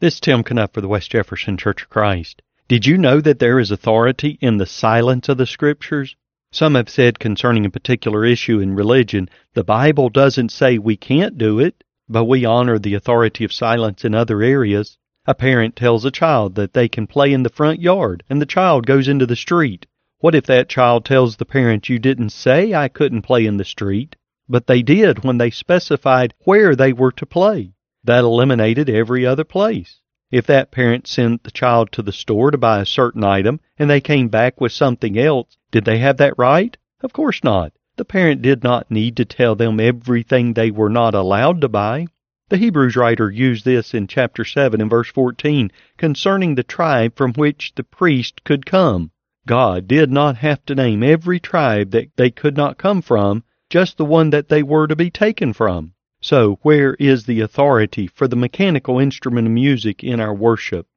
This is Tim Knupp for the West Jefferson Church of Christ. Did you know that there is authority in the silence of the Scriptures? Some have said concerning a particular issue in religion, the Bible doesn't say we can't do it, but we honor the authority of silence in other areas. A parent tells a child that they can play in the front yard, and the child goes into the street. What if that child tells the parent, you didn't say I couldn't play in the street, but they did when they specified where they were to play? That eliminated every other place. If that parent sent the child to the store to buy a certain item and they came back with something else, did they have that right? Of course not. The parent did not need to tell them everything they were not allowed to buy. The Hebrews writer used this in chapter 7 and verse 14 concerning the tribe from which the priest could come. God did not have to name every tribe that they could not come from, just the one that they were to be taken from. So, where is the authority for the mechanical instrument of music in our worship?